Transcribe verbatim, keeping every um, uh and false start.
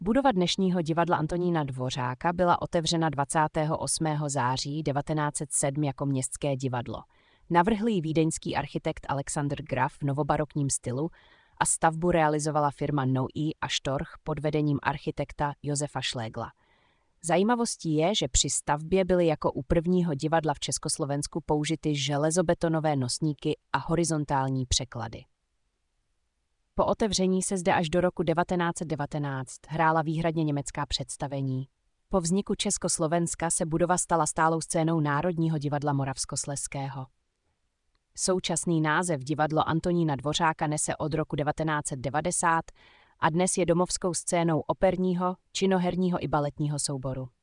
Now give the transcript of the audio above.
Budova dnešního divadla Antonína Dvořáka byla otevřena dvacátého osmého září devatenáct set sedm jako městské divadlo. Navrhl ji vídeňský architekt Alexander Graf v novobarokním stylu a stavbu realizovala firma Noe a Storch pod vedením architekta Josefa Šlégla. Zajímavostí je, že při stavbě byly jako u prvního divadla v Československu použity železobetonové nosníky a horizontální překlady. Po otevření se zde až do roku devatenáct set devatenáct hrála výhradně německá představení. Po vzniku Československa se budova stala stálou scénou Národního divadla Moravskoslezského. Současný název divadlo Antonína Dvořáka nese od roku devatenáct set devadesát a dnes je domovskou scénou operního, činoherního i baletního souboru.